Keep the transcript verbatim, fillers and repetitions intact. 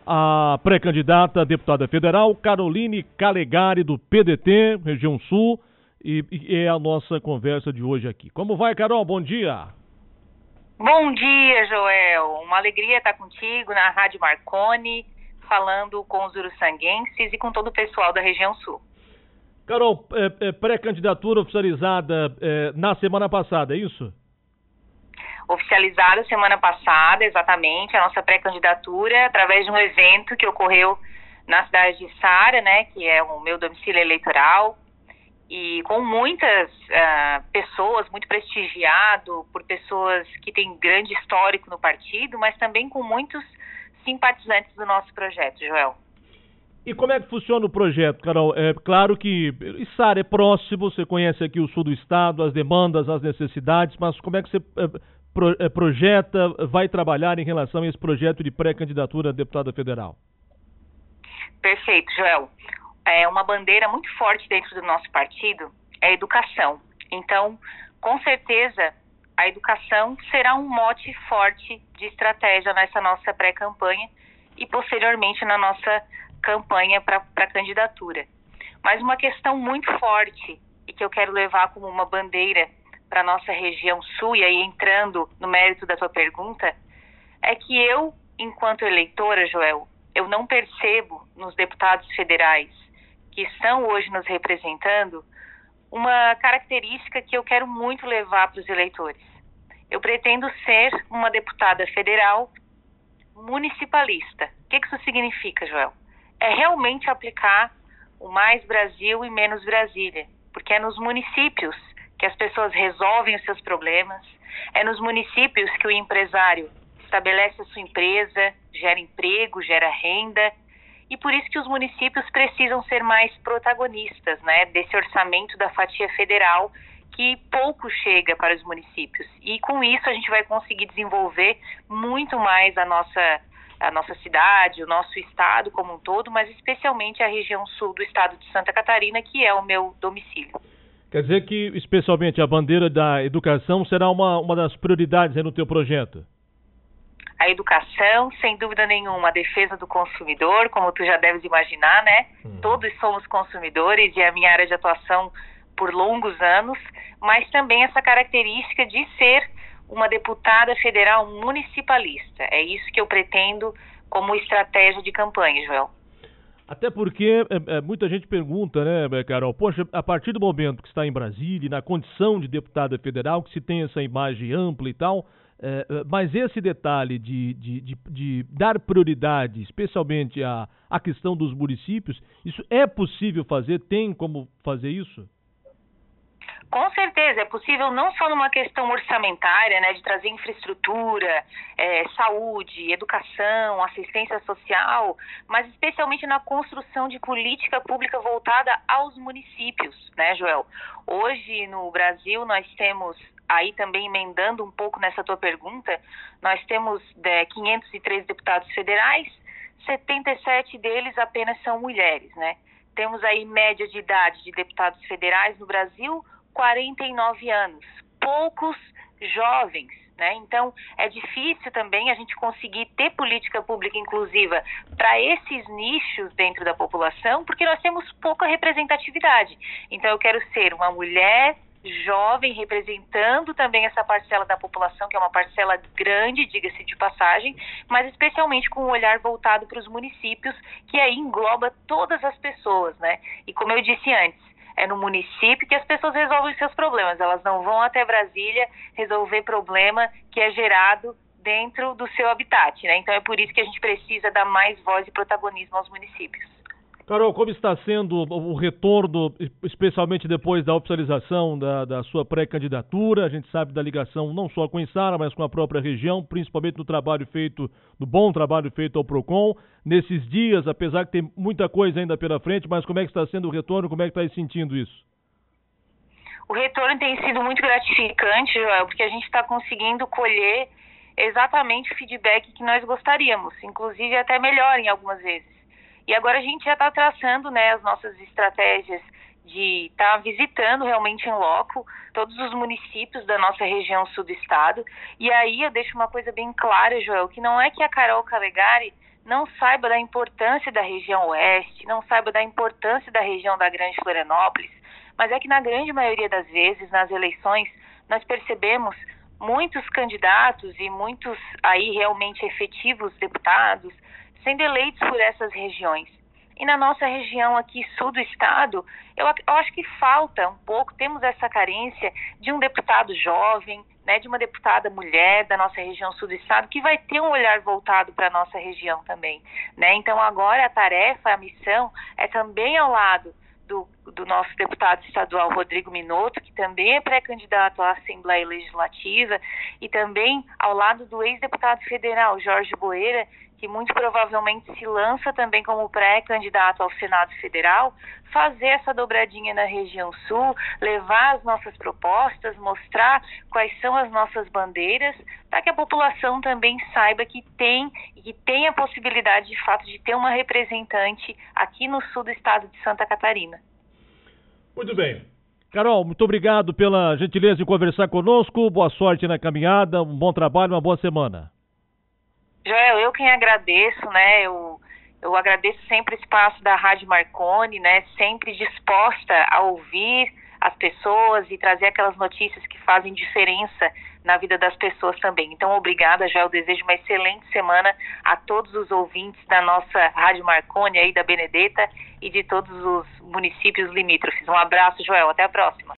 a pré-candidata a deputada federal, Caroline Calegari, do P D T, região sul, e, e é a nossa conversa de hoje aqui. Como vai, Carol? Bom dia. Bom dia, Joel. Uma alegria estar contigo na Rádio Marconi, falando com os uruçanguenses e com todo o pessoal da região sul. Carol, é, é, pré-candidatura oficializada é, na semana passada, é isso? Oficializada semana passada, exatamente, a nossa pré-candidatura, através de um evento que ocorreu na cidade de Sara, né, que é o meu domicílio eleitoral, e com muitas uh, pessoas, muito prestigiado por pessoas que têm grande histórico no partido, mas também com muitos simpatizantes do nosso projeto, Joel. E como é que funciona o projeto, Carol? É claro que Sara é próximo, você conhece aqui o sul do estado, as demandas, as necessidades, mas como é que você é, pro, é, projeta, vai trabalhar em relação a esse projeto de pré-candidatura a deputada federal? Perfeito, Joel. É uma bandeira muito forte dentro do nosso partido é a educação. Então, com certeza, a educação será um mote forte de estratégia nessa nossa pré-campanha e posteriormente na nossa campanha para a candidatura. Mas uma questão muito forte e que eu quero levar como uma bandeira para a nossa região sul, e aí entrando no mérito da tua pergunta, é que eu, enquanto eleitora, Joel, eu não percebo nos deputados federais que estão hoje nos representando uma característica que eu quero muito levar para os eleitores. Eu pretendo ser uma deputada federal municipalista. O que isso significa, Joel? É realmente aplicar o mais Brasil e menos Brasília, porque é nos municípios que as pessoas resolvem os seus problemas, é nos municípios que o empresário estabelece a sua empresa, gera emprego, gera renda, e por isso que os municípios precisam ser mais protagonistas, né, desse orçamento da fatia federal que pouco chega para os municípios. E com isso a gente vai conseguir desenvolver muito mais a nossa, a nossa cidade, o nosso estado como um todo, mas especialmente a região sul do estado de Santa Catarina, que é o meu domicílio. Quer dizer que, especialmente, a bandeira da educação será uma, uma das prioridades aí no teu projeto? A educação, sem dúvida nenhuma, a defesa do consumidor, como tu já deves imaginar, né? Hum. Todos somos consumidores e é a minha área de atuação por longos anos, mas também essa característica de ser uma deputada federal municipalista. É isso que eu pretendo como estratégia de campanha, Joel. Até porque é, é, muita gente pergunta, né, Carol, poxa, a partir do momento que está em Brasília, na condição de deputada federal, que se tem essa imagem ampla e tal, é, mas esse detalhe de, de, de, de dar prioridade, especialmente à, à questão dos municípios, isso é possível fazer? Tem como fazer isso? Com certeza, é possível não só numa questão orçamentária, né, de trazer infraestrutura, é, saúde, educação, assistência social, mas especialmente na construção de política pública voltada aos municípios, né, Joel? Hoje, no Brasil, nós temos, aí também emendando um pouco nessa tua pergunta, nós temos é, quinhentos e três deputados federais, setenta e sete deles apenas são mulheres, né? Temos aí média de idade de deputados federais no Brasil, quarenta e nove anos, poucos jovens, né? Então, é difícil também a gente conseguir ter política pública inclusiva para esses nichos dentro da população, porque nós temos pouca representatividade. Então, eu quero ser uma mulher jovem representando também essa parcela da população, que é uma parcela grande, diga-se de passagem, mas especialmente com um olhar voltado para os municípios, que aí engloba todas as pessoas, né? E como eu disse antes, é no município que as pessoas resolvem os seus problemas. Elas não vão até Brasília resolver problema que é gerado dentro do seu habitat, né? Então é por isso que a gente precisa dar mais voz e protagonismo aos municípios. Carol, como está sendo o retorno, especialmente depois da oficialização da, da sua pré-candidatura? A gente sabe da ligação não só com a Sara, mas com a própria região, principalmente no trabalho feito, no bom trabalho feito ao PROCON. Nesses dias, apesar que tem muita coisa ainda pela frente, mas como é que está sendo o retorno? Como é que está sentindo isso? O retorno tem sido muito gratificante, Joel, porque a gente está conseguindo colher exatamente o feedback que nós gostaríamos, inclusive até melhor em algumas vezes. E agora a gente já está traçando, né, as nossas estratégias de estar tá visitando realmente em loco todos os municípios da nossa região sul do estado. E aí eu deixo uma coisa bem clara, Joel, que não é que a Carol Calegari não saiba da importância da região oeste, não saiba da importância da região da Grande Florianópolis, mas é que na grande maioria das vezes, nas eleições, nós percebemos muitos candidatos e muitos aí realmente efetivos deputados sendo eleitos por essas regiões. E na nossa região aqui, sul do estado, eu, eu acho que falta um pouco, temos essa carência de um deputado jovem, né, de uma deputada mulher da nossa região sul do estado, que vai ter um olhar voltado para a nossa região também, né? Então agora a tarefa, a missão é também ao lado do, do nosso deputado estadual Rodrigo Minotto, que também é pré-candidato à Assembleia Legislativa, e também ao lado do ex-deputado federal Jorge Boeira, que muito provavelmente se lança também como pré-candidato ao Senado Federal, fazer essa dobradinha na região sul, levar as nossas propostas, mostrar quais são as nossas bandeiras, para que a população também saiba que tem e que tem a possibilidade de fato de ter uma representante aqui no sul do estado de Santa Catarina. Muito bem. Carol, muito obrigado pela gentileza de conversar conosco, boa sorte na caminhada, um bom trabalho, uma boa semana. Joel, eu quem agradeço, né, eu, eu agradeço sempre o espaço da Rádio Marconi, né, sempre disposta a ouvir as pessoas e trazer aquelas notícias que fazem diferença na vida das pessoas também. Então, obrigada, Joel, desejo uma excelente semana a todos os ouvintes da nossa Rádio Marconi aí da Benedetta e de todos os municípios limítrofes. Um abraço, Joel, até a próxima.